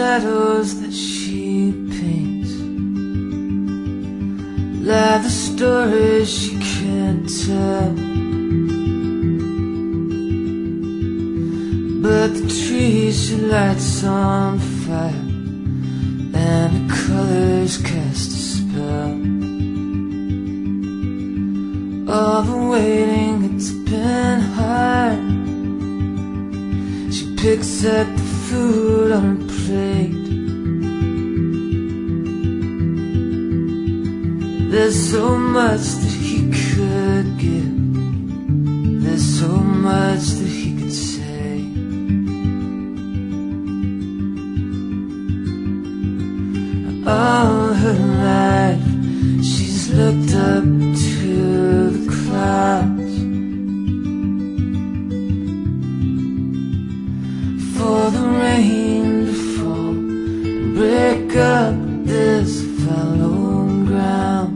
shadows that she paints lie the stories she can't tell. But the trees she lights on fire, and the colors cast a spell. All the waiting, it's been hard. She picks up the food on her plate. There's so much that he could give. There's so much that he could say. All her life she's looked up to the clouds for the rain to fall and break up this fallow ground.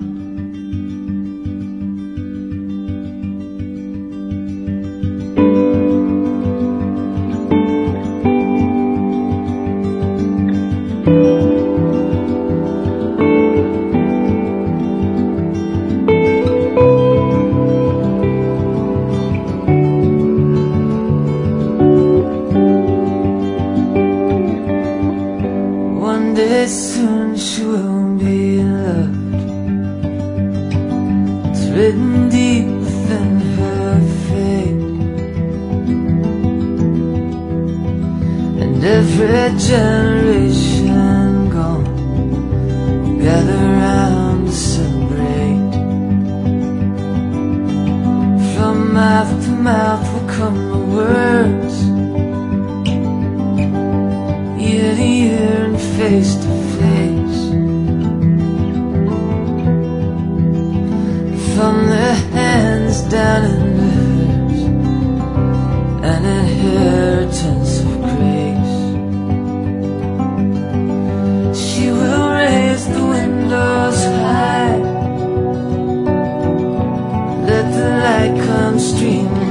One day soon she will be loved. It's written deep within her fate, and every generation gone will gather round to celebrate. From mouth to mouth will come the words, ear to ear and face to face. From their hands down into hers, an inheritance of grace. She will raise the windows high, let the light come streaming